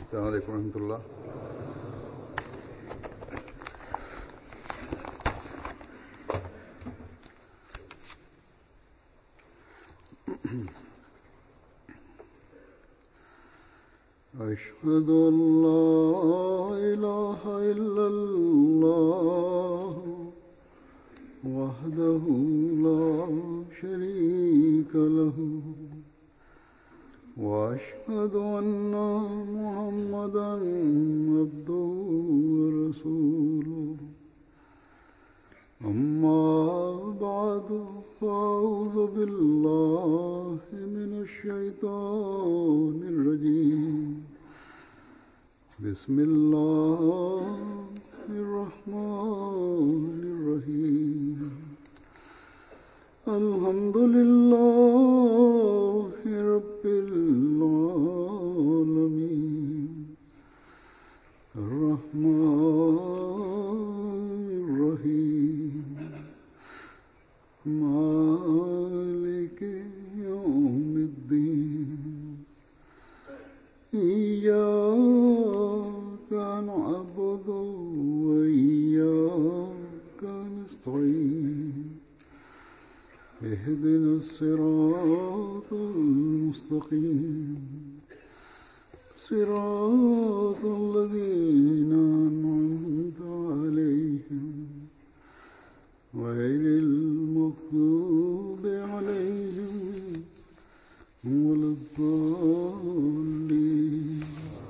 السلام عليكم ورحمة الله. أشهد أن لا إله إلا الله وحده لا شريك له وأشهد أن محمدًا عبده ورسوله أما بعد فأعوذ بالله من الشيطان الرجيم بسم الله الرحمن الرحيم الحمد لله رب العالمين الرحمن الرحيم مالك يوم الدين إياك نعبد وإياك نستعين اهدنا الصراط المستقيم صراط الذين أنعمت عليهم غير المغضوب عليهم ولا الضالين.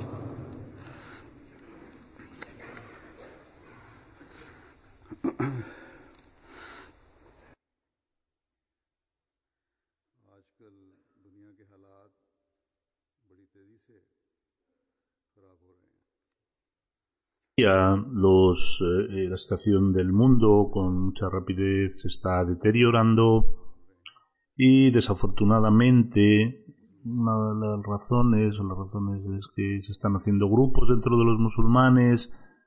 आजकल दुनिया के हालात बड़ी तेजी से खराब हो रहे हैं. La situación del mundo con mucha rapidez se está deteriorando y desafortunadamente una de las razones es que se están haciendo grupos dentro de los musulmanes.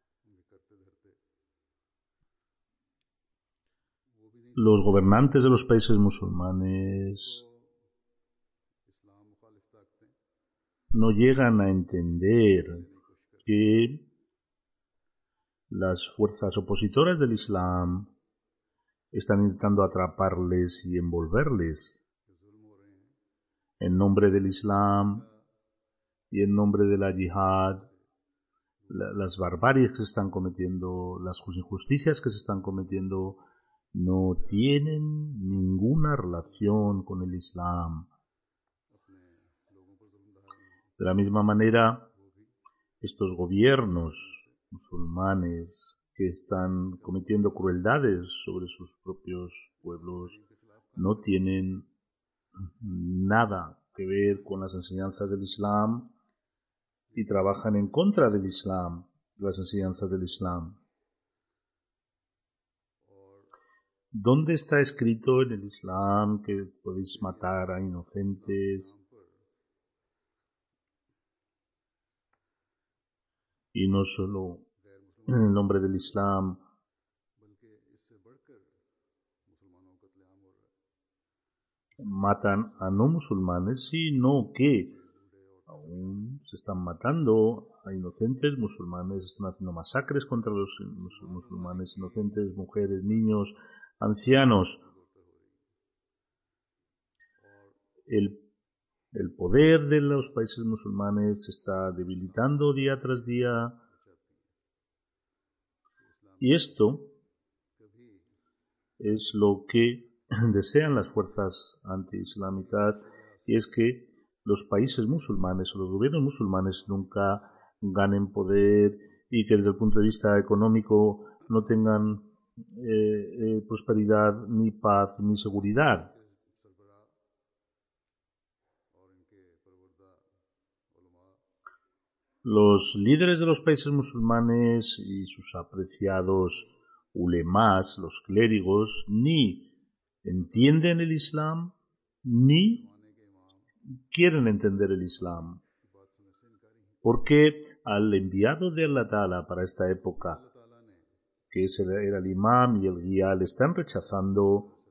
Los gobernantes de los países musulmanes no llegan a entender que las fuerzas opositoras del Islam están intentando atraparles y envolverles en nombre del Islam y en nombre de la yihad. Las barbaries que se están cometiendo, las injusticias que se están cometiendo no tienen ninguna relación con el Islam. De la misma manera, estos gobiernos musulmanes que están cometiendo crueldades sobre sus propios pueblos no tienen nada que ver con las enseñanzas del Islam y trabajan en contra del Islam, de las enseñanzas del Islam. ¿Dónde está escrito en el Islam que podéis matar a inocentes? Y no solo en el nombre del Islam, matan a no musulmanes, sino que aún se están matando a inocentes musulmanes, están haciendo masacres contra los musulmanes inocentes, mujeres, niños, ancianos. El poder de los países musulmanes se está debilitando día tras día. Y esto es lo que desean las fuerzas antiislámicas, y es que los países musulmanes o los gobiernos musulmanes nunca ganen poder y que desde el punto de vista económico no tengan prosperidad, ni paz, ni seguridad. Los líderes de los países musulmanes y sus apreciados ulemás, los clérigos, ni entienden el Islam, ni quieren entender el Islam. Porque al enviado de Allah Ta'ala para esta época, que era el imam y el guía, le están rechazando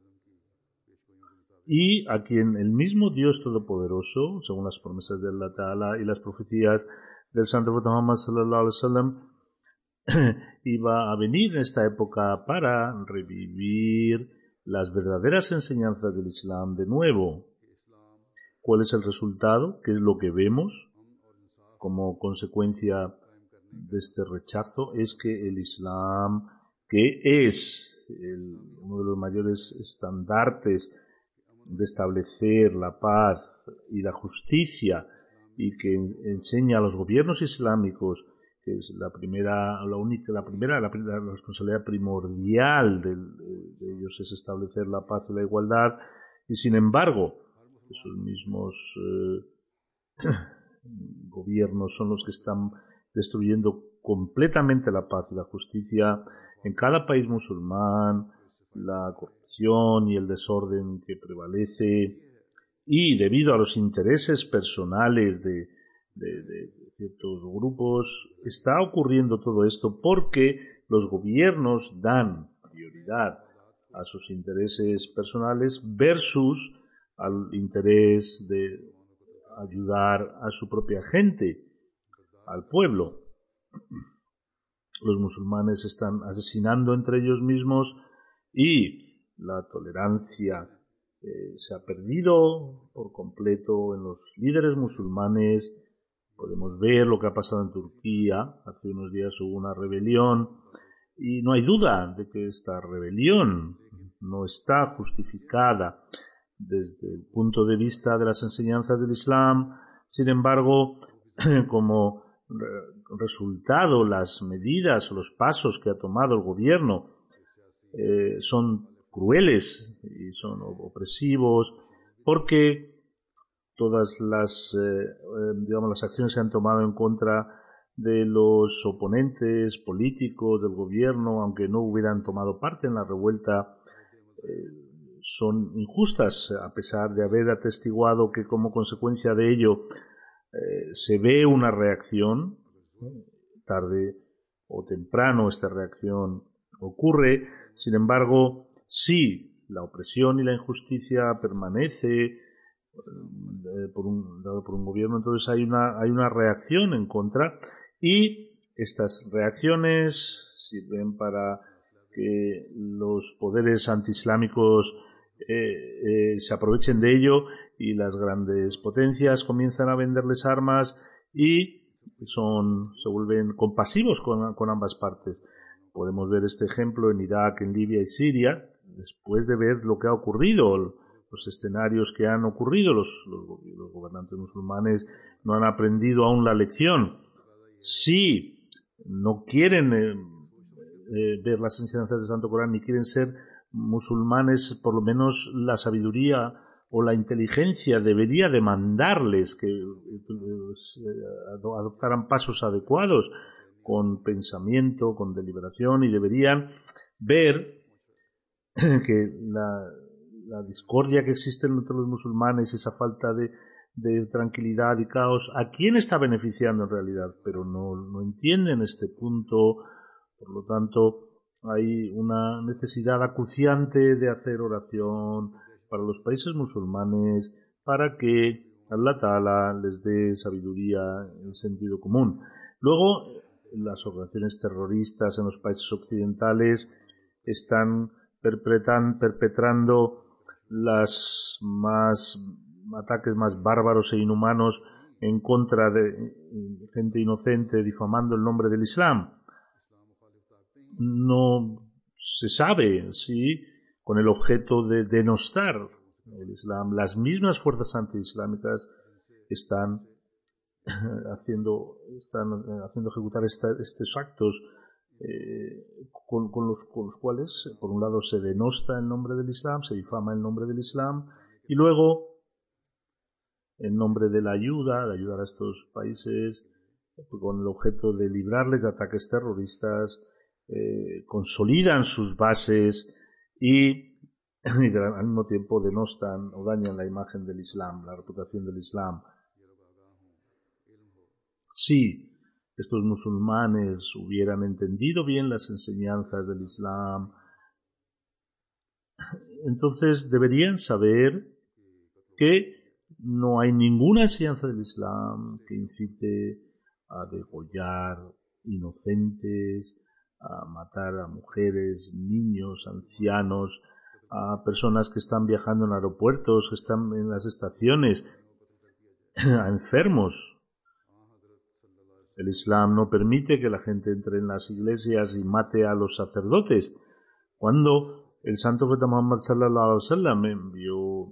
y a quien el mismo Dios Todopoderoso, según las promesas de Allah Ta'ala y las profecías, del Santo Profeta Muhammad sallallahu alaihi wasallam iba a venir en esta época para revivir las verdaderas enseñanzas del Islam de nuevo. ¿Cuál es el resultado? ¿Qué es lo que vemos como consecuencia de este rechazo? Es que el Islam, que es uno de los mayores estandartes de establecer la paz y la justicia, y que enseña a los gobiernos islámicos, que es la responsabilidad primordial de ellos es establecer la paz y la igualdad, y sin embargo esos mismos gobiernos son los que están destruyendo completamente la paz y la justicia en cada país musulmán, la corrupción y el desorden que prevalece, y debido a los intereses personales de ciertos grupos está ocurriendo todo esto porque los gobiernos dan prioridad a sus intereses personales versus al interés de ayudar a su propia gente, al pueblo. Los musulmanes están asesinando entre ellos mismos y la tolerancia se ha perdido por completo en los líderes musulmanes. Podemos ver lo que ha pasado en Turquía. Hace unos días hubo una rebelión y no hay duda de que esta rebelión no está justificada desde el punto de vista de las enseñanzas del Islam. Sin embargo, como resultado, las medidas o los pasos que ha tomado el gobierno son crueles y son opresivos, porque todas las acciones se han tomado en contra de los oponentes políticos del gobierno, aunque no hubieran tomado parte en la revuelta, son injustas, a pesar de haber atestiguado que como consecuencia de ello se ve una reacción. Tarde o temprano esta reacción ocurre. Sin embargo, si la opresión y la injusticia permanece por un gobierno, entonces hay una reacción en contra, y estas reacciones sirven para que los poderes antiislámicos se aprovechen de ello, y las grandes potencias comienzan a venderles armas y se vuelven compasivos con ambas partes. Podemos ver este ejemplo en Irak, en Libia y Siria, después de ver lo que ha ocurrido, los escenarios que han ocurrido. Los gobernantes musulmanes no han aprendido aún la lección. Si no quieren ver las enseñanzas del Santo Corán ni quieren ser musulmanes, por lo menos la sabiduría o la inteligencia debería demandarles que adoptaran pasos adecuados, con pensamiento, con deliberación, y deberían ver que la discordia que existe entre los musulmanes, esa falta de tranquilidad y caos, ¿a quién está beneficiando en realidad? Pero no entienden este punto. Por lo tanto, hay una necesidad acuciante de hacer oración para los países musulmanes, para que Allah Ta'ala les dé sabiduría en sentido común. Luego, las organizaciones terroristas en los países occidentales están perpetrando los ataques más bárbaros e inhumanos en contra de gente inocente, difamando el nombre del Islam. No se sabe si con el objeto de denostar el Islam. Las mismas fuerzas antiislámicas están haciendo ejecutar estos actos con los cuales, por un lado, se denosta el nombre del Islam, se difama el nombre del Islam, y luego, en nombre de la ayuda, de ayudar a estos países, con el objeto de librarles de ataques terroristas, consolidan sus bases y al mismo tiempo denostan o dañan la imagen del Islam, la reputación del Islam. Si estos musulmanes hubieran entendido bien las enseñanzas del Islam, entonces deberían saber que no hay ninguna enseñanza del Islam que incite a degollar inocentes, a matar a mujeres, niños, ancianos, a personas que están viajando en aeropuertos, que están en las estaciones, a enfermos. El Islam no permite que la gente entre en las iglesias y mate a los sacerdotes. Cuando el santo profeta Muhammad sallallahu alaihi wasallam envió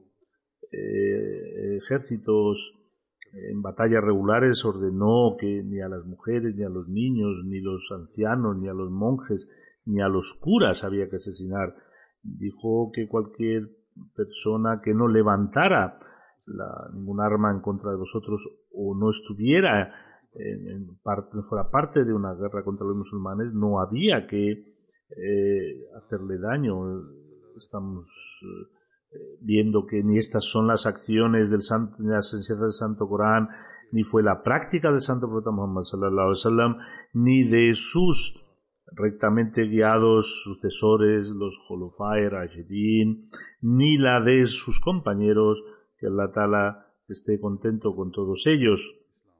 ejércitos en batallas regulares, ordenó que ni a las mujeres, ni a los niños, ni a los ancianos, ni a los monjes, ni a los curas había que asesinar. Dijo que cualquier persona que no levantara ningún arma en contra de vosotros o no estuviera fuera parte de una guerra contra los musulmanes, no había que hacerle daño. Estamos viendo que ni estas son las acciones del santo, ni las enseñanzas del Santo Corán, ni fue la práctica del santo profeta Muhammad sallallahu alaihi wasallam, ni de sus rectamente guiados sucesores, los Khulafai Rashidin, ni la de sus compañeros, que Allah Ta'ala esté contento con todos ellos.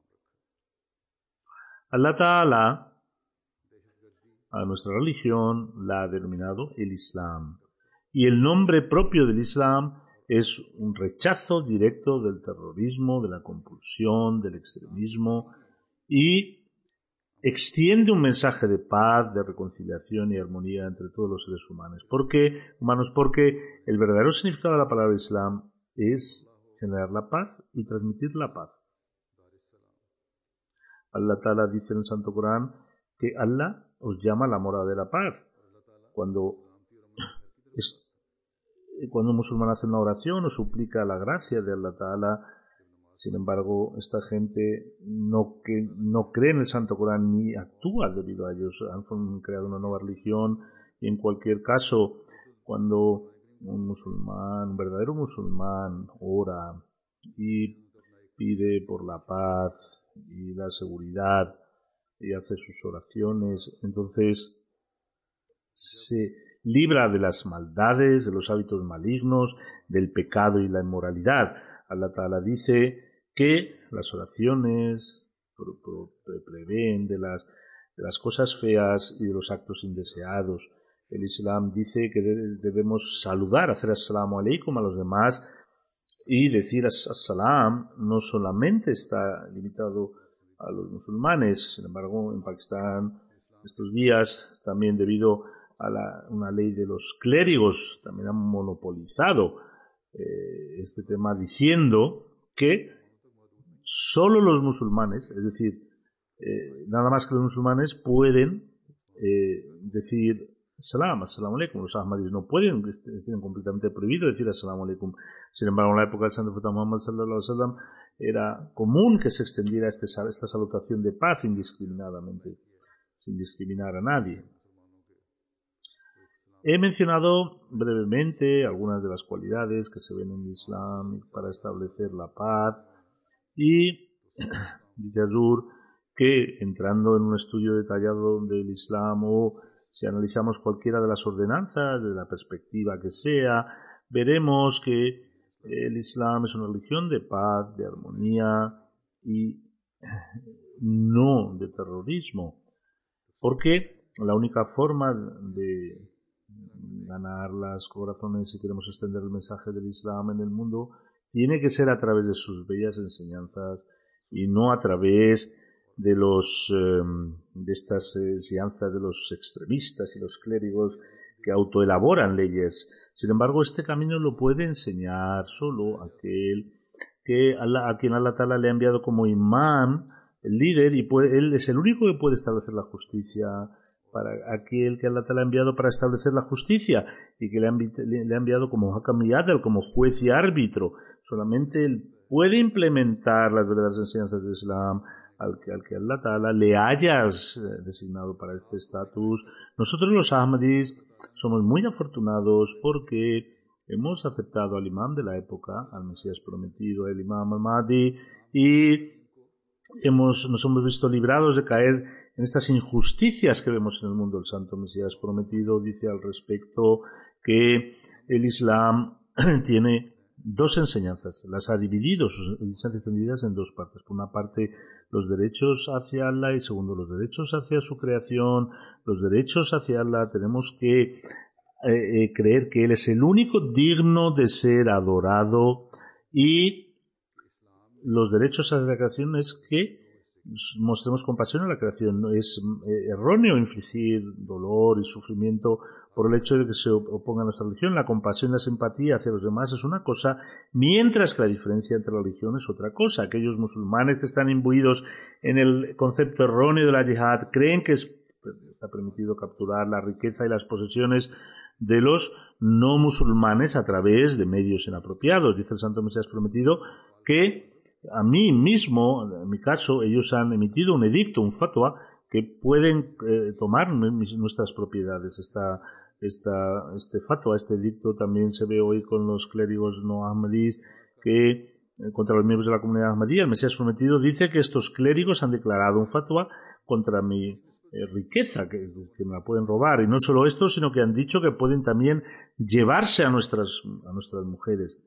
Allah Ta'ala a nuestra religión la ha denominado el Islam. Y el nombre propio del Islam es un rechazo directo del terrorismo, de la compulsión, del extremismo, y extiende un mensaje de paz, de reconciliación y armonía entre todos los seres humanos. Porque el verdadero significado de la palabra Islam es generar la paz y transmitir la paz. Allah Ta'ala dice en el Santo Corán que Allah os llama a la morada de la paz. Cuando un musulmán hace una oración o suplica la gracia de Allah Ta'ala, sin embargo, esta gente no cree en el Santo Corán ni actúa debido a ellos. Han creado una nueva religión y en cualquier caso, cuando un verdadero musulmán ora y pide por la paz y la seguridad y hace sus oraciones, entonces se libra de las maldades, de los hábitos malignos, del pecado y la inmoralidad. Allah Ta'ala dice que las oraciones prevén de las cosas feas y de los actos indeseados. El Islam dice que debemos saludar, hacer assalamu alaikum a los demás, y decir assalam no solamente está limitado a los musulmanes. Sin embargo, en Pakistán estos días, también debido a una ley de los clérigos, también han monopolizado este tema, diciendo que solo los musulmanes, es decir, nada más que los musulmanes pueden decir assalamu alaikum. Los ahmadis no pueden, tienen completamente prohibido decir assalamu alaikum. Sin embargo, en la época del santo profeta Muhammad sallallahu alaihi wasallam era común que se extendiera esta salutación de paz indiscriminadamente, sin discriminar a nadie. He mencionado brevemente algunas de las cualidades que se ven en el Islam para establecer la paz, y dice Azur que entrando en un estudio detallado del Islam, o si analizamos cualquiera de las ordenanzas desde la perspectiva que sea, veremos que el Islam es una religión de paz, de armonía y no de terrorismo, porque la única forma de ganar los corazones, si queremos extender el mensaje del Islam en el mundo, tiene que ser a través de sus bellas enseñanzas y no a través de estas enseñanzas de los extremistas y los clérigos que autoelaboran leyes. Sin embargo, este camino lo puede enseñar solo aquel a quien Allah Ta'ala le ha enviado como imán, el líder, y él es el único que puede establecer la justicia, para aquel que Allah Ta'ala ha enviado para establecer la justicia y que le ha enviado como Hakam y Adl, como juez y árbitro. Solamente él puede implementar las verdaderas enseñanzas del Islam al que Allah Ta'ala le haya designado para este estatus. Nosotros los Ahmadis somos muy afortunados porque hemos aceptado al imam de la época, al Mesías prometido, el imam al-Mahdi, y nos hemos visto librados de caer en estas injusticias que vemos en el mundo. El santo Mesías prometido dice al respecto que el Islam tiene dos enseñanzas. Las ha dividido, sus enseñanzas están divididas en dos partes. Por una parte, los derechos hacia Allah y segundo, los derechos hacia su creación, los derechos hacia Allah. Tenemos que creer que Él es el único digno de ser adorado y los derechos hacia la creación es que mostremos compasión a la creación. No es erróneo infligir dolor y sufrimiento por el hecho de que se oponga a nuestra religión. La compasión y la simpatía hacia los demás es una cosa, mientras que la diferencia entre la religión es otra cosa. Aquellos musulmanes que están imbuidos en el concepto erróneo de la yihad creen que está permitido capturar la riqueza y las posesiones de los no musulmanes a través de medios inapropiados. Dice el Santo Mesías Prometido que a mí mismo, en mi caso, ellos han emitido un edicto, un fatwa, que pueden tomar nuestras propiedades. Este fatwa, este edicto también se ve hoy con los clérigos no ahmadíes que contra los miembros de la comunidad ahmadí. El Mesías Prometido dice que estos clérigos han declarado un fatwa contra mi riqueza, que me la pueden robar. Y no solo esto, sino que han dicho que pueden también llevarse a nuestras mujeres.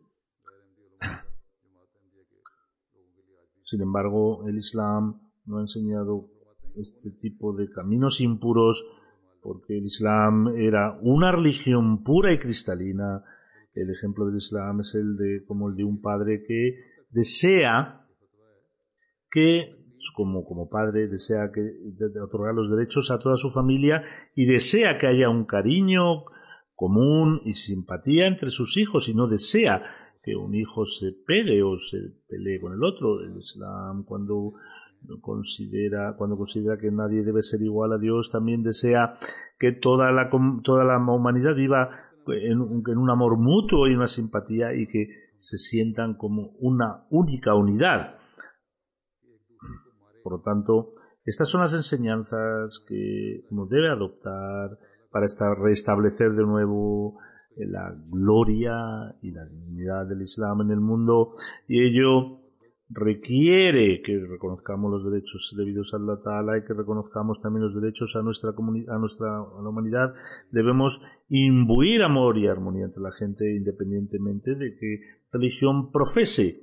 Sin embargo, el Islam no ha enseñado este tipo de caminos impuros porque el Islam era una religión pura y cristalina. El ejemplo del Islam es como el de un padre que desea que, como padre, desea otorgar los derechos a toda su familia y desea que haya un cariño común y simpatía entre sus hijos y no desea que un hijo se pegue o se pelee con el otro. El Islam, cuando considera que nadie debe ser igual a Dios, también desea que toda la humanidad viva en un amor mutuo y una simpatía y que se sientan como una única unidad. Por lo tanto, estas son las enseñanzas que uno debe adoptar para restablecer de nuevo la gloria y la dignidad del Islam en el mundo, y ello requiere que reconozcamos los derechos debidos a Allah Ta'ala y que reconozcamos también los derechos a nuestra comunidad, a la humanidad. Debemos imbuir amor y armonía entre la gente independientemente de qué religión profese.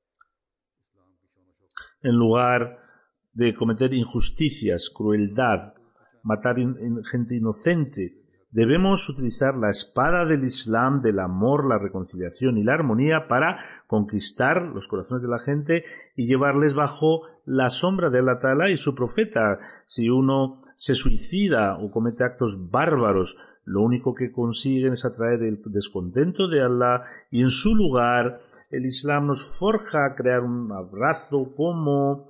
En lugar de cometer injusticias, crueldad, matar gente inocente, debemos utilizar la espada del Islam, del amor, la reconciliación y la armonía para conquistar los corazones de la gente y llevarles bajo la sombra de Allah Ta'ala y su profeta. Si uno se suicida o comete actos bárbaros, lo único que consiguen es atraer el descontento de Allah y en su lugar el Islam nos forja a crear un abrazo como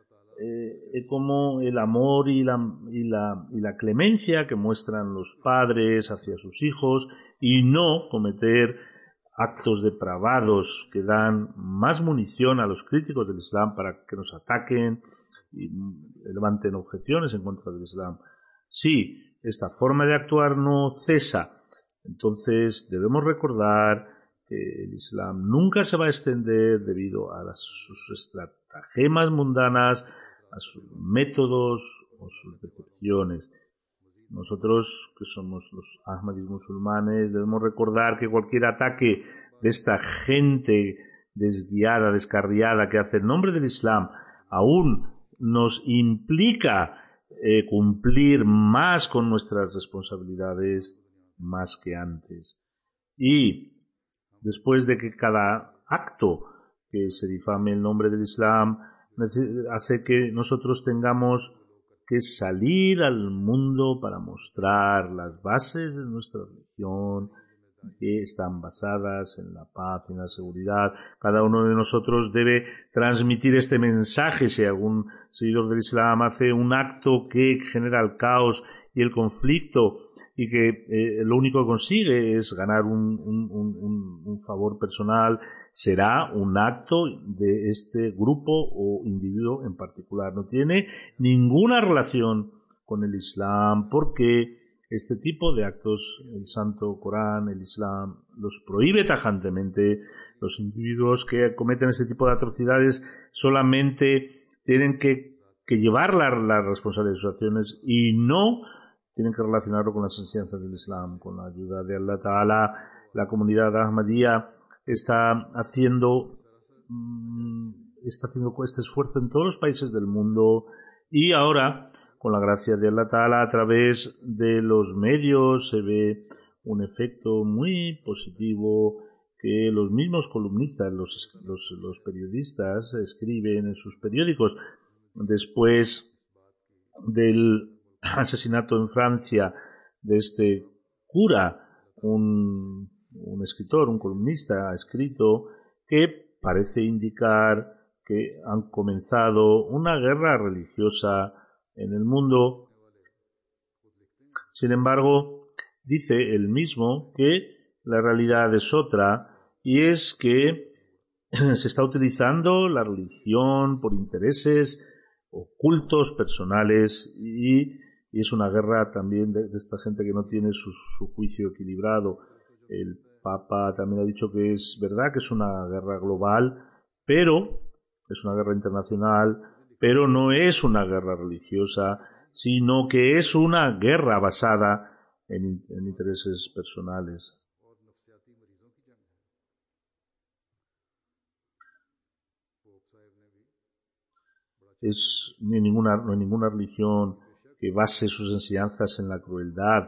el amor y la clemencia que muestran los padres hacia sus hijos y no cometer actos depravados que dan más munición a los críticos del Islam para que nos ataquen y levanten objeciones en contra del Islam. Si esta forma de actuar no cesa, entonces debemos recordar que el Islam nunca se va a extender debido a sus estratagemas mundanas, a sus métodos o sus decepciones. Nosotros, que somos los ahmadis musulmanes, debemos recordar que cualquier ataque de esta gente desguiada, descarriada, que hace el nombre del Islam, aún nos implica cumplir más con nuestras responsabilidades más que antes. Y después de que cada acto que se difame el nombre del Islam hace que nosotros tengamos que salir al mundo para mostrar las bases de nuestra religión, que están basadas en la paz y en la seguridad. Cada uno de nosotros debe transmitir este mensaje. Si algún seguidor del Islam hace un acto que genera el caos y el conflicto y que lo único que consigue es ganar un favor personal, será un acto de este grupo o individuo en particular. No tiene ninguna relación con el Islam porque este tipo de actos, el Santo Corán, el Islam, los prohíbe tajantemente. Los individuos que cometen este tipo de atrocidades solamente tienen que llevar la responsabilidad de sus acciones y no tienen que relacionarlo con las enseñanzas del Islam. Con la ayuda de Allah Ta'ala, la comunidad ahmadía está haciendo está haciendo este esfuerzo en todos los países del mundo, y ahora, con la gracia de Allah Ta'ala, a través de los medios se ve un efecto muy positivo, que los mismos columnistas, los periodistas escriben en sus periódicos. Después del asesinato en Francia de este cura, un escritor, un columnista, ha escrito que parece indicar que han comenzado una guerra religiosa en el mundo. Sin embargo, dice él mismo que la realidad es otra, y es que se está utilizando la religión por intereses ocultos, personales, y es una guerra también de esta gente que no tiene su juicio equilibrado. El Papa también ha dicho que es verdad que es una guerra global, pero es una guerra internacional, pero no es una guerra religiosa, sino que es una guerra basada en intereses personales. No hay ninguna religión que base sus enseñanzas en la crueldad.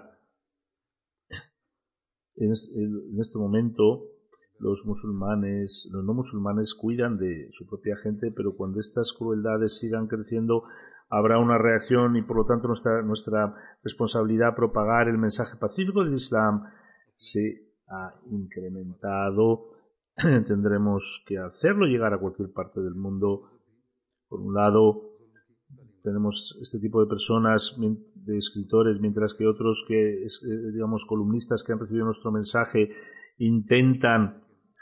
En este momento, los no musulmanes cuidan de su propia gente, pero cuando estas crueldades sigan creciendo, habrá una reacción, y por lo tanto nuestra responsabilidad propagar el mensaje pacífico del Islam se ha incrementado. Tendremos que hacerlo llegar a cualquier parte del mundo. Por un lado, tenemos este tipo de personas, de escritores, mientras que otros digamos, columnistas que han recibido nuestro mensaje intentan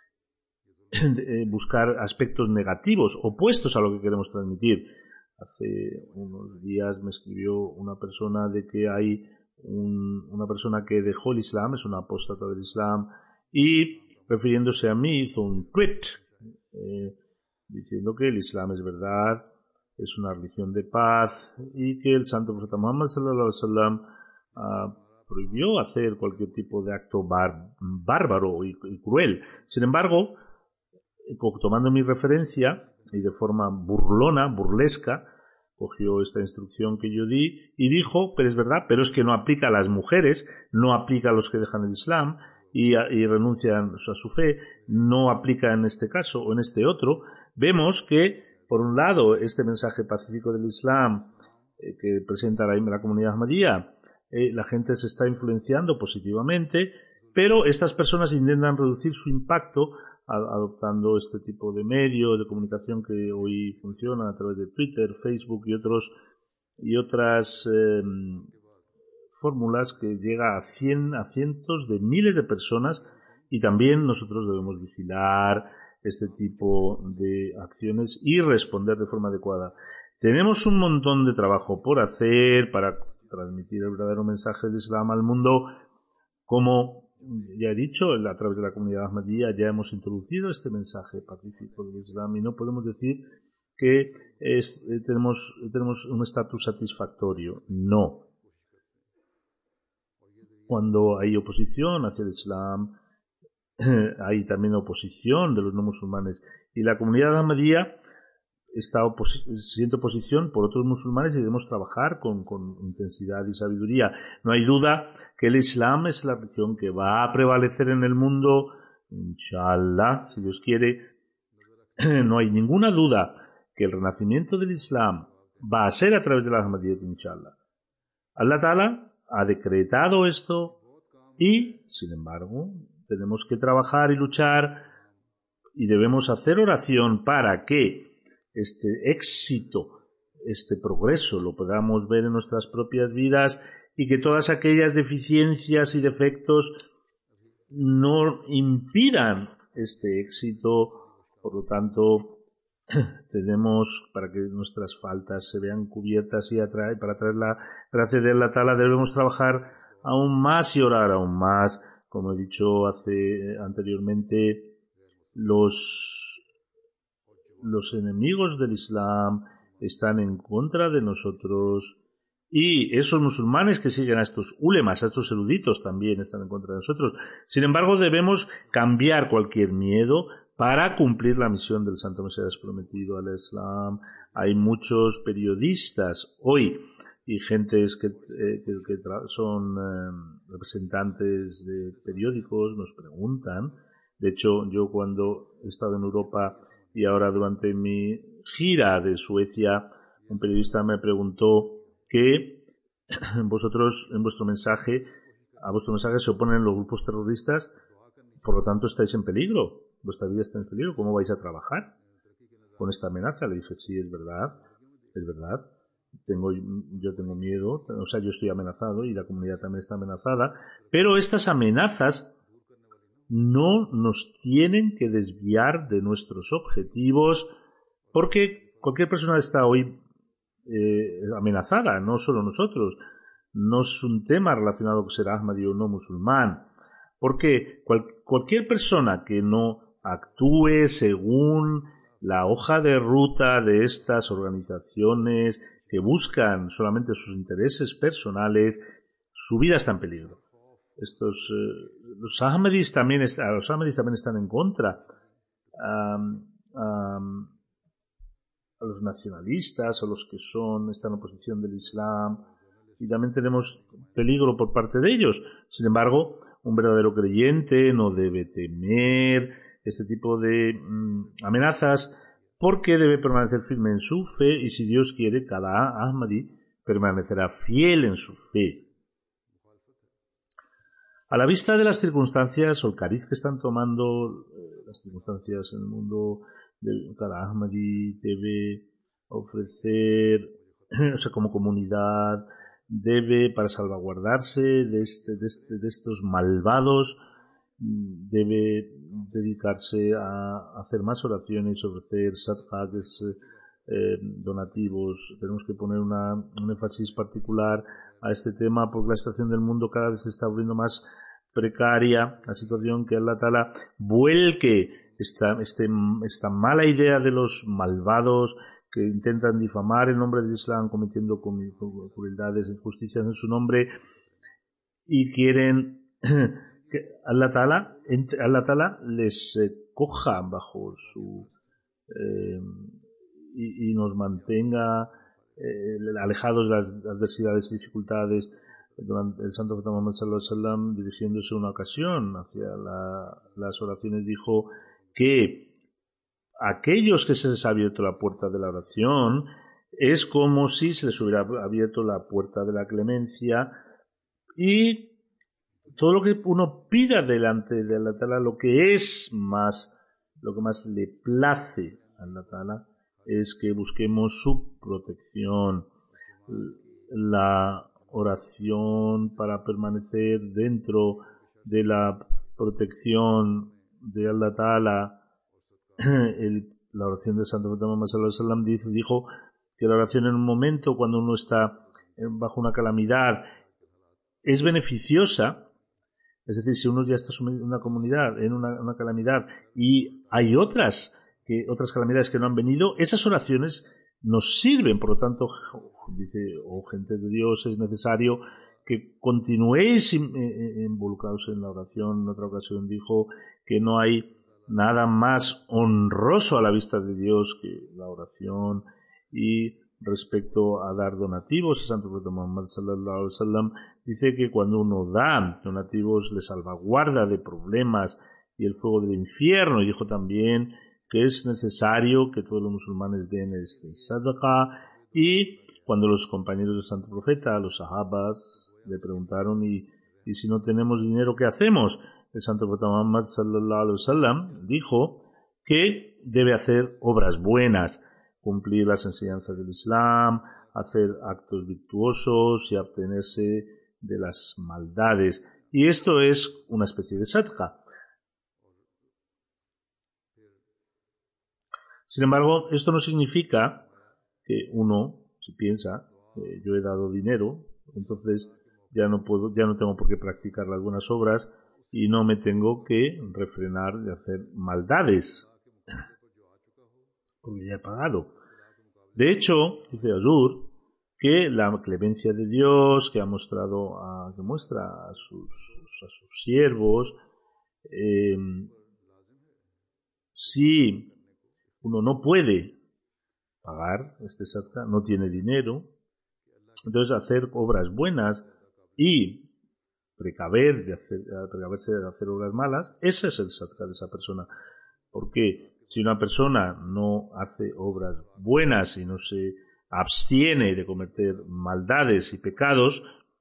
buscar aspectos negativos, opuestos a lo que queremos transmitir. Hace unos días me escribió una persona de que hay una persona que dejó el Islam, es una apóstata del Islam, y refiriéndose a mí hizo un tweet diciendo que el Islam es verdad, es una religión de paz, y que el santo profeta Muhammad sallallahu alaihi wasallam prohibió hacer cualquier tipo de acto bárbaro y cruel. Sin embargo, tomando mi referencia y de forma burlesca, cogió esta instrucción que yo di y dijo, pero es verdad, pero es que no aplica a las mujeres, no aplica a los que dejan el Islam y renuncian a su fe, no aplica en este caso o en este otro. Vemos que, por un lado, este mensaje pacífico del Islam que presenta la comunidad ahmadía, la gente se está influenciando positivamente, pero estas personas intentan reducir su impacto adoptando este tipo de medios de comunicación que hoy funcionan a través de Twitter, Facebook y otras fórmulas que llega a cientos de miles de personas, y también nosotros debemos vigilar este tipo de acciones y responder de forma adecuada. Tenemos un montón de trabajo por hacer para transmitir el verdadero mensaje del Islam al mundo. Como ya he dicho, a través de la comunidad ahmadía ya hemos introducido este mensaje pacífico del Islam, y no podemos decir que tenemos un estatus satisfactorio. No. Cuando hay oposición hacia el Islam, hay también oposición de los no musulmanes, y la comunidad ahmadía siente oposición por otros musulmanes, y debemos trabajar con intensidad y sabiduría. No hay duda que el Islam es la religión que va a prevalecer en el mundo, inshallah, si Dios quiere. No hay ninguna duda que el renacimiento del Islam va a ser a través de la Ahmadiyyat, inshallah. Allah Ta'ala ha decretado esto, y, sin embargo, tenemos que trabajar y luchar, y debemos hacer oración para que este éxito, este progreso lo podamos ver en nuestras propias vidas, y que todas aquellas deficiencias y defectos no impidan este éxito. Por lo tanto, tenemos, para que nuestras faltas se vean cubiertas y para traer la gracia de Allah Ta'ala, debemos trabajar aún más y orar aún más. Como he dicho anteriormente, los enemigos del Islam están en contra de nosotros, y esos musulmanes que siguen a estos ulemas, a estos eruditos, también están en contra de nosotros. Sin embargo, debemos cambiar cualquier miedo para cumplir la misión del Santo Mesías prometido al Islam. Hay muchos periodistas hoy y gentes que son representantes de periódicos, nos preguntan. De hecho, yo cuando he estado en Europa y ahora durante mi gira de Suecia, un periodista me preguntó que vosotros a vuestro mensaje se oponen los grupos terroristas, por lo tanto estáis en peligro, vuestra vida está en peligro, ¿cómo vais a trabajar con esta amenaza? Le dije, sí, es verdad, yo tengo miedo, o sea, yo estoy amenazado y la comunidad también está amenazada, pero estas amenazas no nos tienen que desviar de nuestros objetivos, porque cualquier persona está hoy amenazada, no solo nosotros. No es un tema relacionado con ser ahmadi o no musulmán, porque cualquier persona que no actúe según la hoja de ruta de estas organizaciones que buscan solamente sus intereses personales, su vida está en peligro. Los ahmadis también están en contra. A los nacionalistas, o los que están en oposición del Islam, y también tenemos peligro por parte de ellos. Sin embargo, un verdadero creyente no debe temer este tipo de amenazas, porque debe permanecer firme en su fe, y si Dios quiere, cada ahmadi permanecerá fiel en su fe. A la vista de las circunstancias o el cariz que están tomando las circunstancias en el mundo, cada ahmadi debe ofrecer, o sea, como comunidad, debe, para salvaguardarse de estos malvados, debe dedicarse a hacer más oraciones, ofrecer sadqa, que es donativos. Tenemos que poner un énfasis particular a este tema, porque la situación del mundo cada vez se está volviendo más precaria, la situación que Allah Ta'ala vuelque esta mala idea de los malvados que intentan difamar el nombre del Islam, cometiendo crueldades e injusticias en su nombre, y quieren que Allah Ta'ala les coja bajo su y nos mantenga alejados de las adversidades y dificultades. Durante el Santo Profeta Muhammad sallallahu alaihi wasallam, dirigiéndose una ocasión hacia las oraciones, dijo que aquellos que se les ha abierto la puerta de la oración es como si se les hubiera abierto la puerta de la clemencia, y todo lo que uno pida delante de Allah Ta'ala, lo que más le place a Allah Ta'ala es que busquemos su protección. La oración para permanecer dentro de la protección de Allah Ta'ala, la oración del Santo Profeta Muhammad sallallahu alaihi wasallam dijo que la oración en un momento cuando uno está bajo una calamidad es beneficiosa. Es decir, si uno ya está sumido en una comunidad, en una calamidad, y hay otras calamidades que no han venido, esas oraciones nos sirven. Por lo tanto, dice, gentes de Dios, es necesario que continuéis involucrados en la oración. En otra ocasión dijo que no hay nada más honroso a la vista de Dios que la oración. Y respecto a dar donativos, el Santo Profeta Muhammad sallallahu alaihi wasallam dice que cuando uno da donativos le salvaguarda de problemas y el fuego del infierno, y dijo también que es necesario que todos los musulmanes den este sadaqah. Y cuando los compañeros del Santo Profeta, los sahabas, le preguntaron y si no tenemos dinero, ¿qué hacemos? El Santo Profeta Muhammad sallallahu alaihi wasallam dijo que debe hacer obras buenas, cumplir las enseñanzas del Islam, hacer actos virtuosos y abstenerse de las maldades. Y esto es una especie de sadqa. Sin embargo, esto no significa que uno, si piensa, yo he dado dinero, entonces ya no tengo por qué practicar las buenas obras y no me tengo que refrenar de hacer maldades, porque ya he pagado. De hecho, dice Azur, que la clemencia de Dios que muestra a sus siervos, si uno no puede pagar este sadaka, no tiene dinero, entonces hacer obras buenas y precaverse de hacer obras malas, ese es el sadaka de esa persona. Porque si una persona no hace obras buenas y no se abstiene de cometer maldades y pecados,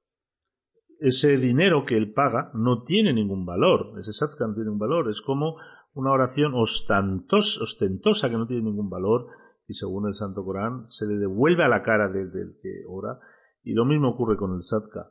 ese dinero que él paga no tiene ningún valor. Ese sadaka no tiene ningún valor. Es como una oración ostentosa que no tiene ningún valor, y según el Santo Corán se le devuelve a la cara del que ora. Y lo mismo ocurre con el sadaka.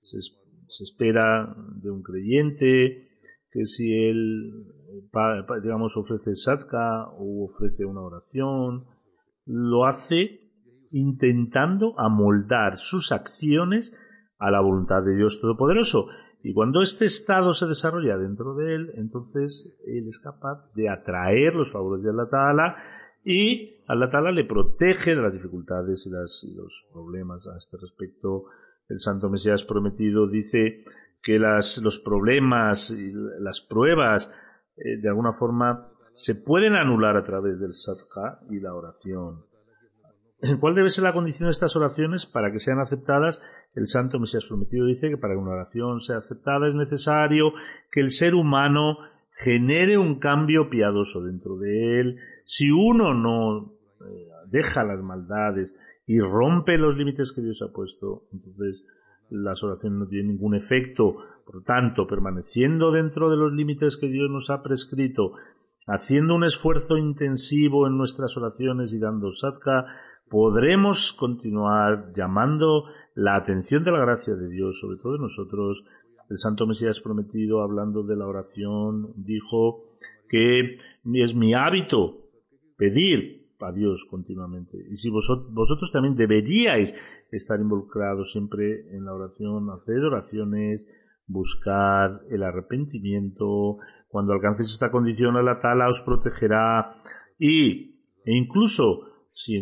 Se espera de un creyente que si él, digamos, ofrece sadaka o ofrece una oración, lo hace intentando amoldar sus acciones a la voluntad de Dios Todopoderoso. Y cuando este estado se desarrolla dentro de él, entonces él es capaz de atraer los favores de Allah Ta'ala, y Allah Ta'ala le protege de las dificultades y los problemas. A este respecto, el Santo Mesías Prometido dice que los problemas y las pruebas de alguna forma se pueden anular a través del sadaka y la oración. ¿Cuál debe ser la condición de estas oraciones para que sean aceptadas? El Santo Mesías Prometido dice que para que una oración sea aceptada es necesario que el ser humano genere un cambio piadoso dentro de él. Si uno no deja las maldades y rompe los límites que Dios ha puesto, entonces las oraciones no tienen ningún efecto. Por lo tanto, permaneciendo dentro de los límites que Dios nos ha prescrito, haciendo un esfuerzo intensivo en nuestras oraciones y dando sadaka, podremos continuar llamando la atención de la gracia de Dios sobre todo en nosotros. El Santo Mesías Prometido, hablando de la oración, dijo que es mi hábito pedir a Dios continuamente. Y si vosotros también deberíais estar involucrados siempre en la oración, hacer oraciones, buscar el arrepentimiento. Cuando alcancéis esta condición, Allah Ta'ala os protegerá. E incluso si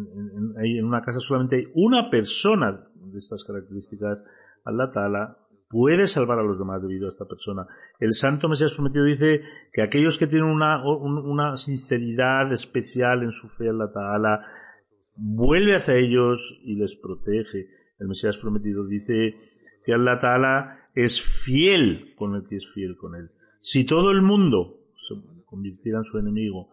en una casa solamente hay una persona de estas características, Allah Ta'ala puede salvar a los demás debido a esta persona. El Santo Mesías Prometido dice que aquellos que tienen una sinceridad especial en su fe, Allah Ta'ala vuelve hacia ellos y les protege. El Mesías Prometido dice que Allah Ta'ala es fiel con el que es fiel con él. Si todo el mundo se convirtiera en su enemigo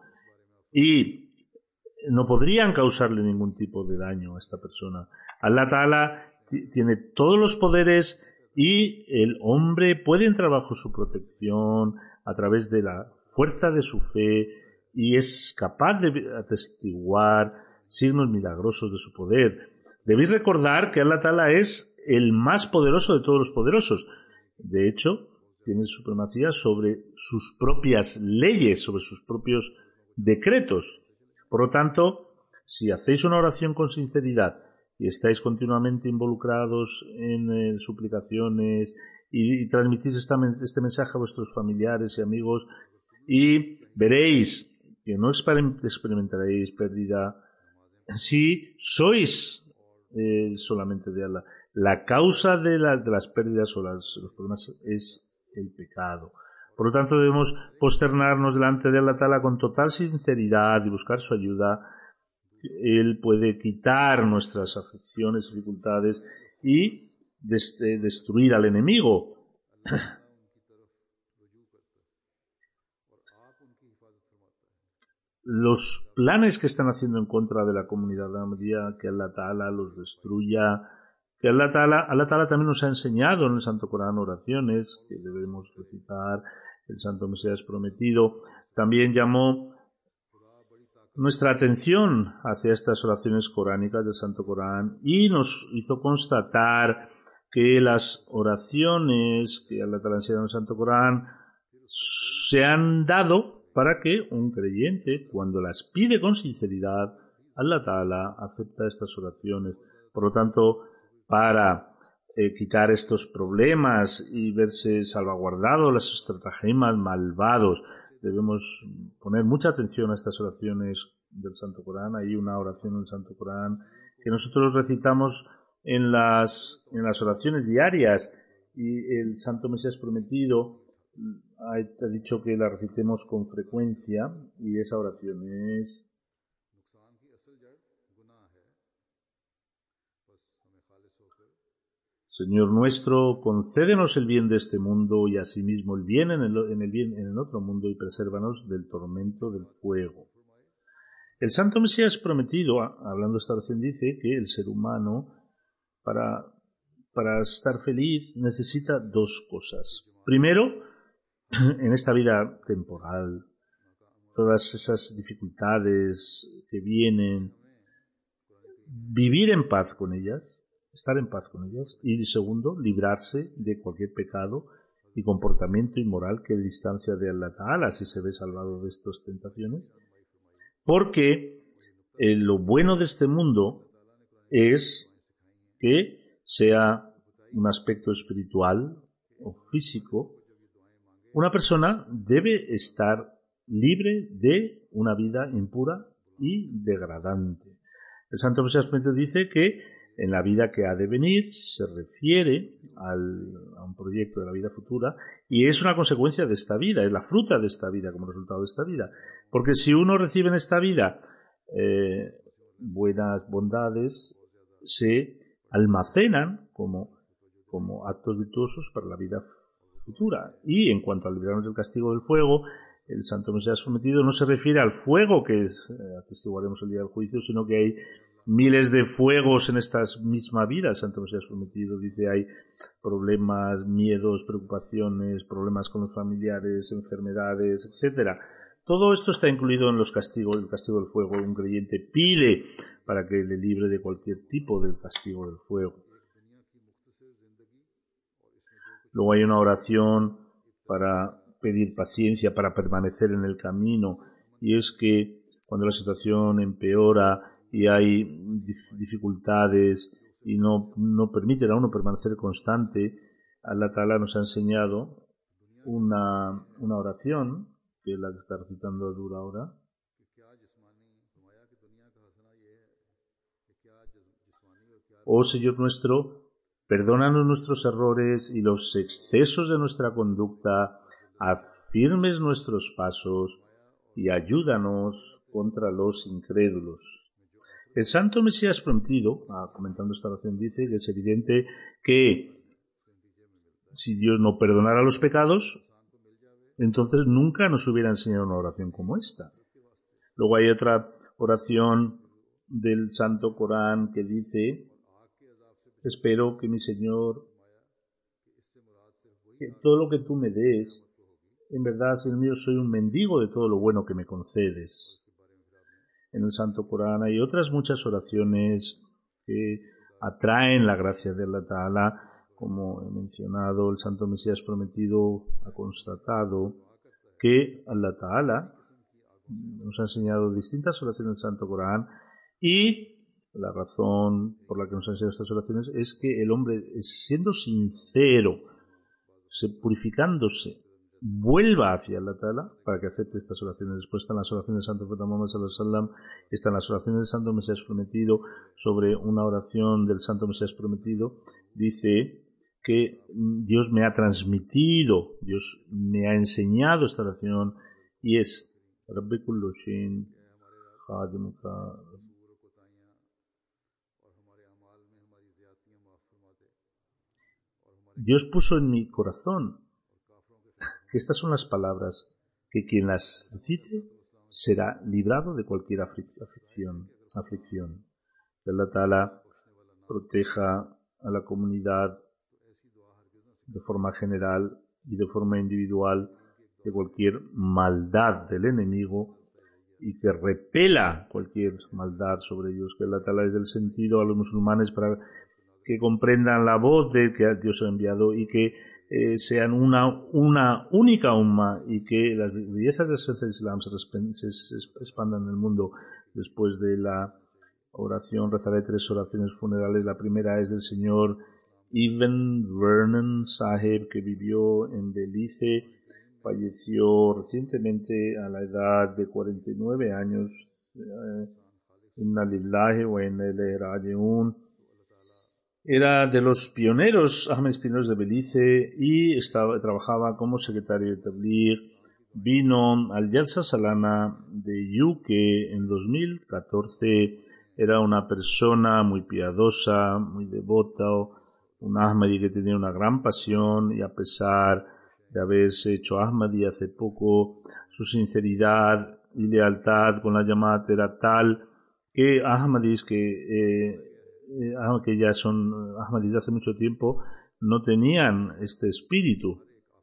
y no podrían causarle ningún tipo de daño a esta persona, Allah Ta'ala tiene todos los poderes y el hombre puede entrar bajo su protección a través de la fuerza de su fe y es capaz de atestiguar signos milagrosos de su poder. Debéis recordar que Allah Ta'ala es el más poderoso de todos los poderosos. De hecho, tiene supremacía sobre sus propias leyes, sobre sus propios decretos. Por lo tanto, si hacéis una oración con sinceridad y estáis continuamente involucrados en suplicaciones y transmitís este mensaje a vuestros familiares y amigos, y veréis que no experimentaréis pérdida si sois solamente de Allah. La causa de las pérdidas o los problemas es el pecado. Por lo tanto, debemos posternarnos delante de Allah Ta'ala con total sinceridad y buscar su ayuda. Él puede quitar nuestras aflicciones, dificultades y destruir al enemigo. Los planes que están haciendo en contra de la comunidad ahmadía, que Allah Ta'ala los destruya, que Allah Ta'ala también nos ha enseñado en el Santo Corán oraciones que debemos recitar. El Santo Mesías Prometido también llamó nuestra atención hacia estas oraciones coránicas del Santo Corán y nos hizo constatar que las oraciones que Allah Ta'ala enseña en el Santo Corán se han dado para que un creyente, cuando las pide con sinceridad, Allah Ta'ala acepta estas oraciones. Por lo tanto, para quitar estos problemas y verse salvaguardado los estratagemas malvados, debemos poner mucha atención a estas oraciones del Santo Corán. Hay una oración en el Santo Corán que nosotros recitamos en las oraciones diarias, y el Santo Mesías Prometido ha dicho que la recitemos con frecuencia y esa oración es: Señor nuestro, concédenos el bien de este mundo y asimismo el bien en el otro mundo y presérvanos del tormento del fuego. El Santo Mesías prometido, hablando de esta oración, dice que el ser humano para estar feliz necesita dos cosas. Primero, en esta vida temporal, todas esas dificultades que vienen, vivir en paz con ellas, estar en paz con ellas. Y segundo, librarse de cualquier pecado y comportamiento inmoral que distancia de Allah Ta'ala, si se ve salvado de estas tentaciones. Porque lo bueno de este mundo es que sea un aspecto espiritual o físico. Una persona debe estar libre de una vida impura y degradante. El Santo Mesías dice que en la vida que ha de venir se refiere a un proyecto de la vida futura y es una consecuencia de esta vida, es la fruta de esta vida como resultado de esta vida. Porque si uno recibe en esta vida buenas bondades, se almacenan como actos virtuosos para la vida futura. Y en cuanto a librarnos del castigo del fuego, el Santo Mesías prometido no se refiere al fuego que atestiguaremos el día del juicio, sino que hay miles de fuegos en esta misma vida. El Santo Mesías prometido dice hay problemas, miedos, preocupaciones, problemas con los familiares, enfermedades, etcétera. Todo esto está incluido en los castigos, el castigo del fuego. Un creyente pide para que le libre de cualquier tipo del castigo del fuego. Luego hay una oración para pedir paciencia, para permanecer en el camino, y es que cuando la situación empeora y hay dificultades y no permiten a uno permanecer constante, Allah Ta'ala nos ha enseñado una oración, que es la que está recitando Adur ahora. Oh Señor nuestro, perdónanos nuestros errores y los excesos de nuestra conducta, afirmes nuestros pasos y ayúdanos contra los incrédulos. El Santo Mesías prometido, comentando esta oración, dice que es evidente que si Dios no perdonara los pecados, entonces nunca nos hubiera enseñado una oración como esta. Luego hay otra oración del Santo Corán que dice: espero que mi Señor, que todo lo que tú me des, en verdad, Señor mío, soy un mendigo de todo lo bueno que me concedes. En el Santo Corán hay otras muchas oraciones que atraen la gracia de Allah Ta'ala. Como he mencionado, el Santo Mesías prometido ha constatado que Allah Ta'ala nos ha enseñado distintas oraciones del Santo Corán, y la razón por la que nos ha enseñado estas oraciones es que el hombre, siendo sincero, purificándose, vuelva hacia Allah Ta'ala para que acepte estas oraciones. Después están las oraciones del Santo Profeta Muhammad Sallallahu Alaihi Wasallam, están las oraciones del Santo Mesías prometido. Sobre una oración del Santo Mesías prometido dice que Dios me ha transmitido, Dios me ha enseñado esta oración, y es Rabbi kullu shayin khadimuka. Dios puso en mi corazón que estas son las palabras que quien las recite será librado de cualquier aflicción. Que Allah Ta'ala proteja a la comunidad de forma general y de forma individual de cualquier maldad del enemigo y que repela cualquier maldad sobre ellos. Que Allah Ta'ala es el sentido a los musulmanes para que comprendan la voz de que Dios ha enviado y que sean una única umma, y que las bellezas del esencia del Islam se expandan en el mundo. Después de la oración rezaré 3 oraciones funerales. La primera es del señor Ibn Vernon Sahib, que vivió en Belice, falleció recientemente a la edad de 49 años. Inna lillahi wa inna ilayhi raji'un. Era de los pioneros, Ahmadis pioneros de Belice, y trabajaba como secretario de Tabligh. Vino al Jalsa Salana de UK en 2014. Era una persona muy piadosa, muy devota, un Ahmadi que tenía una gran pasión, y a pesar de haberse hecho Ahmadi hace poco, su sinceridad y lealtad con la Jamaat era tal que Ahmadis que ya son Ahmadis de hace mucho tiempo no tenían este espíritu.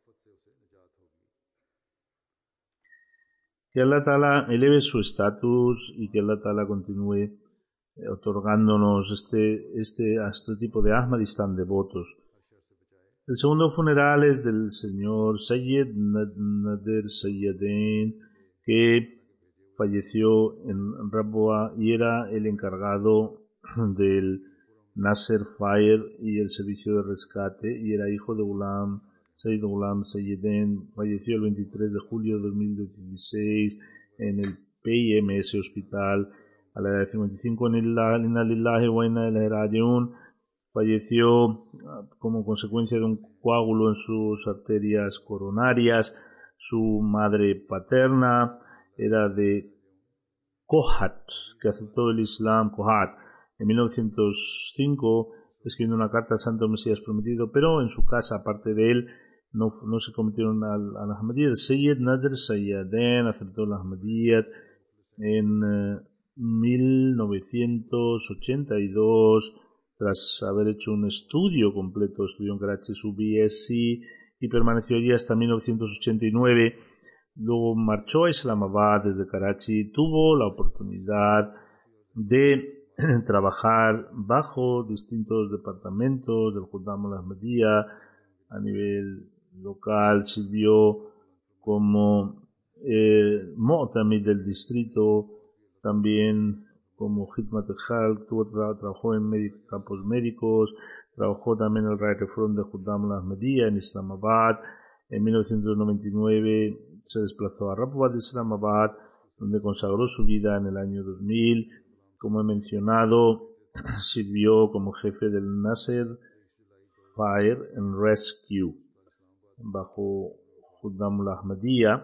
Que Allah Ta'ala eleve su estatus y que Allah Ta'ala continúe otorgándonos este tipo de Ahmadis tan devotos. El segundo funeral es del señor Sayyid Nader Sayyaden, que falleció en Rabwa y era el encargado del Nasser Fire y el servicio de rescate, y era hijo de Sayyid Ghulam Sayyeden. Falleció el 23 de julio de 2016 en el PIMS Hospital a la edad de 55 en Inna Lillahi wa Inna Ilaihi Raji'un. Falleció como consecuencia de un coágulo en sus arterias coronarias. Su madre paterna era de Kohat, que aceptó el Islam, Kohat, en 1905, escribiendo una carta al Santo Mesías Prometido, pero en su casa, aparte de él, no se convirtieron al Ahmadiyyat. Sayyid Nader Sayyaden aceptó el Ahmadiyyat en 1982, tras haber hecho un estudio completo. Estudió en Karachi su BSc y permaneció allí hasta 1989. Luego marchó a Islamabad desde Karachi. Tuvo la oportunidad de trabajar bajo distintos departamentos del Khuddam al-Ahmadiyya a nivel local. Sirvió como Mu'tamid del distrito, también como Khidmat al-Khalq, trabajó en campos médicos, trabajó también en el Right Front de Khuddam al-Ahmadiyya en Islamabad. En 1999 se desplazó a Rabwa de Islamabad, donde consagró su vida en el año 2000. Como he mencionado, sirvió como jefe del Nasser Fire and Rescue bajo Khuddam al-Ahmadiyya.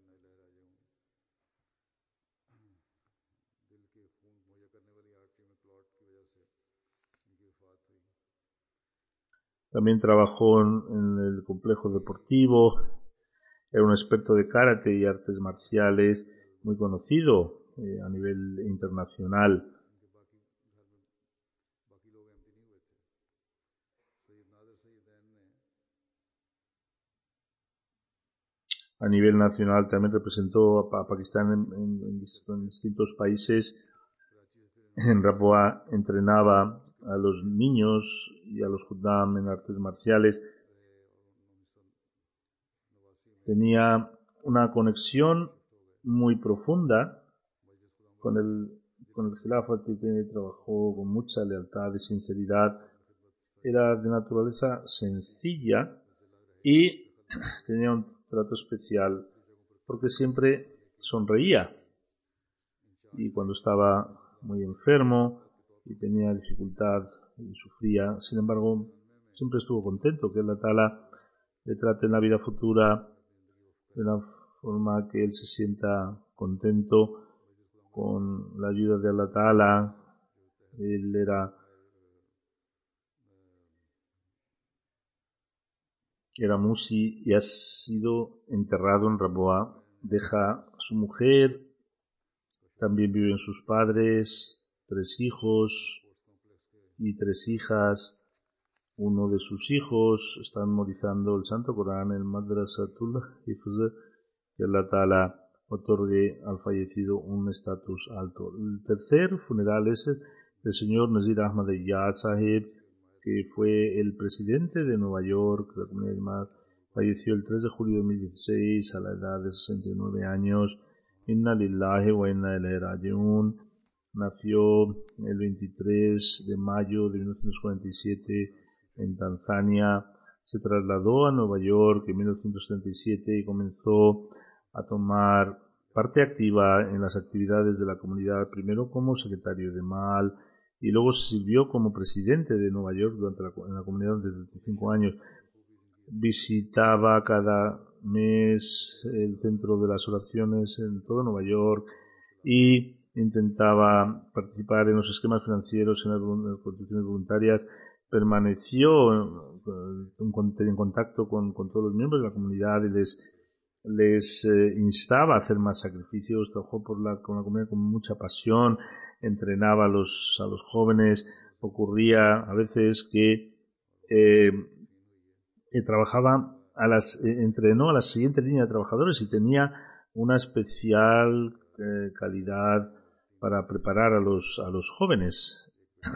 También trabajó en el complejo deportivo. Era un experto de karate y artes marciales muy conocido a nivel internacional. A nivel nacional también representó a Pakistán en distintos países. En Rabwa entrenaba a los niños y a los Khuddam en artes marciales. Tenía una conexión muy profunda con el Khilafat y trabajó con mucha lealtad y sinceridad. Era de naturaleza sencilla y tenía un trato especial porque siempre sonreía, y cuando estaba muy enfermo y tenía dificultad y sufría, sin embargo, siempre estuvo contento. Que Allah Ta'ala le trate en la vida futura de una forma que él se sienta contento con la ayuda de Allah Ta'ala. Él era musi y ha sido enterrado en Rabwa. Deja a su mujer, también viven sus padres, 3 hijos y 3 hijas. Uno de sus hijos está memorizando el Santo Corán en Madrasatul Hifz. Que Allah Ta'ala otorgue al fallecido un estatus alto. El tercer funeral es del señor Nazir Ahmadiyyat Sahib, que fue el presidente de Nueva York, la comunidad llamada. Falleció el 3 de julio de 2016 a la edad de 69 años. Inna Lillahi wa Inna Ilaihi Raji'un. Nació el 23 de mayo de 1947 en Tanzania. Se trasladó a Nueva York en 1977 y comenzó a tomar parte activa en las actividades de la comunidad, primero como secretario de Mal y luego sirvió como presidente de Nueva York en la comunidad durante 35 años. Visitaba cada mes el centro de las oraciones en todo Nueva York y intentaba participar en los esquemas financieros, en las contribuciones voluntarias. Permaneció en contacto con todos los miembros de la comunidad y les instaba a hacer más sacrificios. Trabajó con la comunidad con mucha pasión, entrenaba a los jóvenes. Ocurría a veces que entrenó a la siguiente línea de trabajadores y tenía una especial calidad para preparar a los jóvenes.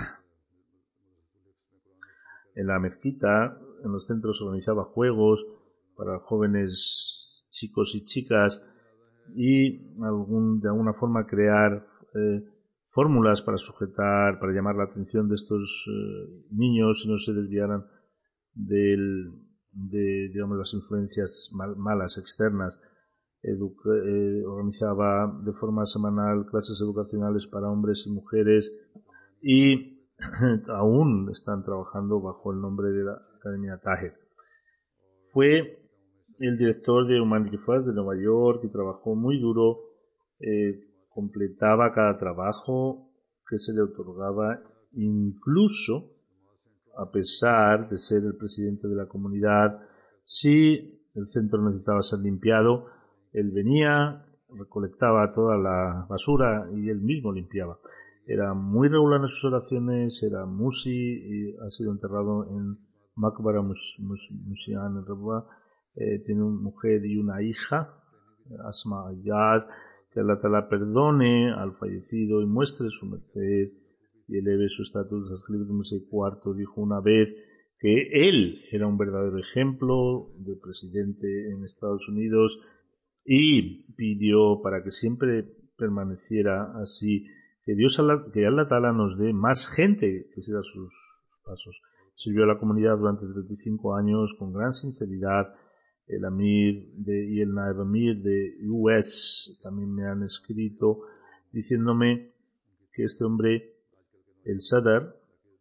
En la mezquita, en los centros, organizaba juegos para jóvenes chicos y chicas y de alguna forma crear fórmulas para para llamar la atención de estos niños y no se desviaran de las influencias malas externas. Organizaba de forma semanal clases educacionales para hombres y mujeres y aún están trabajando bajo el nombre de la Academia Taher. Fue el director de Humanity First de Nueva York y trabajó muy duro. Completaba cada trabajo que se le otorgaba, incluso a pesar de ser el presidente de la comunidad. Si el centro necesitaba ser limpiado, él venía, recolectaba toda la basura y él mismo limpiaba. Era muy regular en sus oraciones, era musi y ha sido enterrado en Maqbara Musian en Rabwa. Tiene una mujer y una hija, Asma Ayaz. Que Allah Ta'ala perdone al fallecido y muestre su merced y eleve su estatus. Khalifa Masih IV dijo una vez que él era un verdadero ejemplo de presidente en Estados Unidos y pidió para que siempre permaneciera así, que Allah Ta'ala nos dé más gente que siga sus pasos. Sirvió a la comunidad durante 35 años con gran sinceridad. El Amir y el Naib Amir de US también me han escrito diciéndome que este hombre, el Sadr,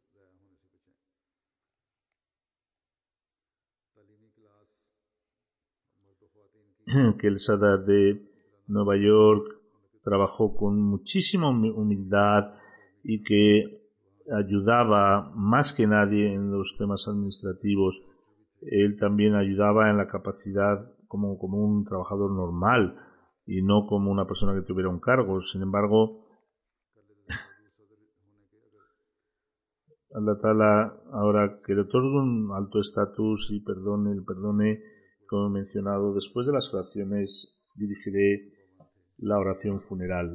de Nueva York trabajó con muchísima humildad y que ayudaba más que nadie en los temas administrativos. Él también ayudaba en la capacidad como un trabajador normal y no como una persona que tuviera un cargo. Sin embargo, Allah Ta'ala, ahora que le otorgue un alto estatus y perdone, como he mencionado, después de las oraciones dirigiré la oración funeral.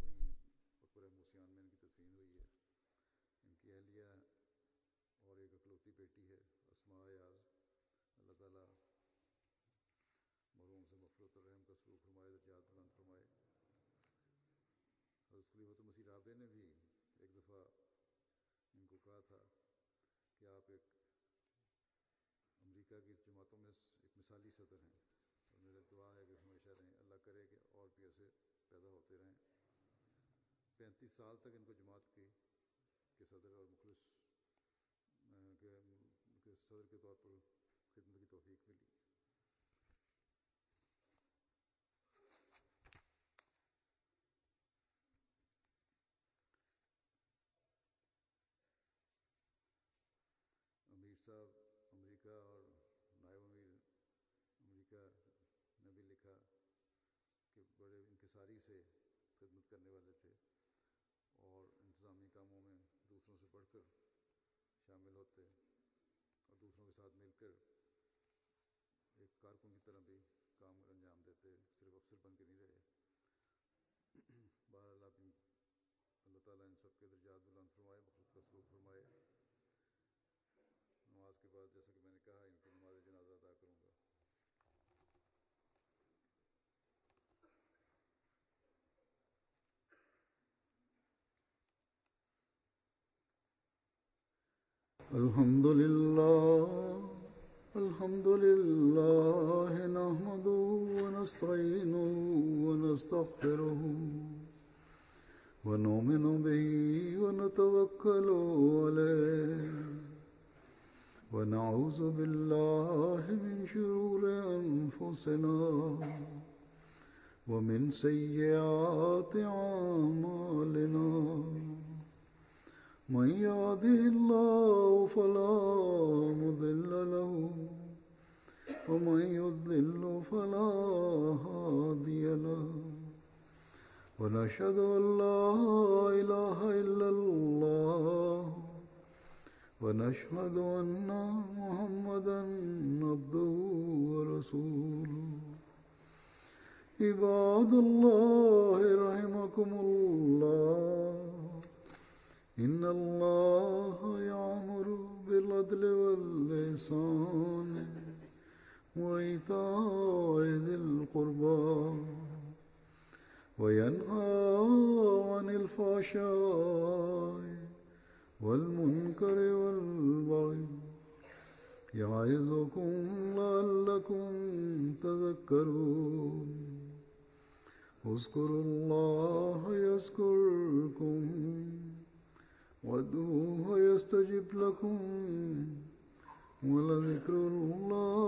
الحمد لله نحمده ونستعينه ونستغفره ونؤمن به ونتوكل عليه ونعوذ بالله من شرور أنفسنا ومن سيئات أعمالنا من يهده الله فلا مضل له ومن يضلل فلا هادي له ونشهد أن لا إله إلا الله ونشهد أن محمدا عبده ورسوله عباد الله رحمكم الله إن الله يأمر بالعدل والإحسان وإيتاء ذي القربى وينهى عن الفحشاء والمنكر والبغي يعظكم لعلكم تذكرون اذكروا الله يذكركم وادعوه يستجب لكم ولذكر الله